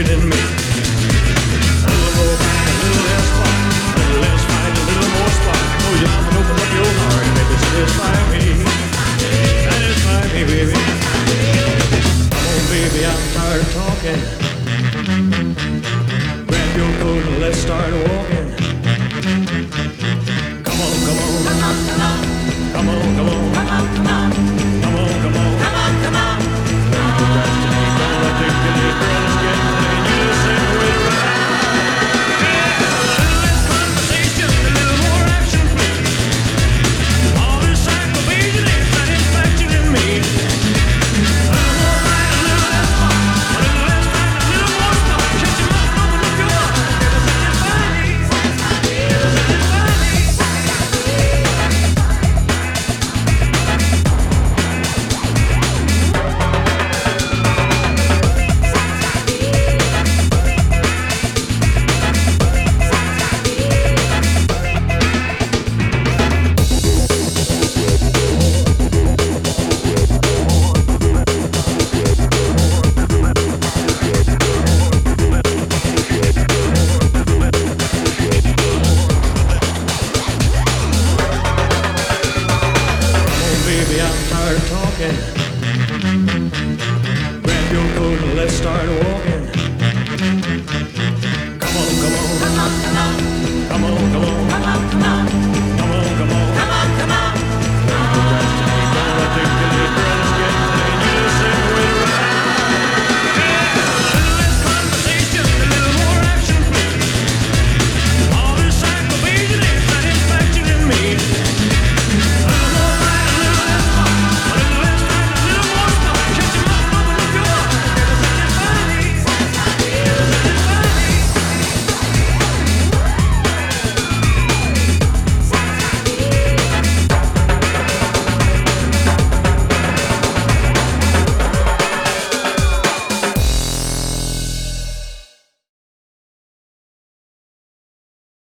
in me. A little more back, a little less fun, a little less fight, a little more spark. Oh, you mama, open up your heart, baby, satisfy me. Satisfy me, baby. Come on, baby, I'm tired of talking. Grab your coat and let's start walking.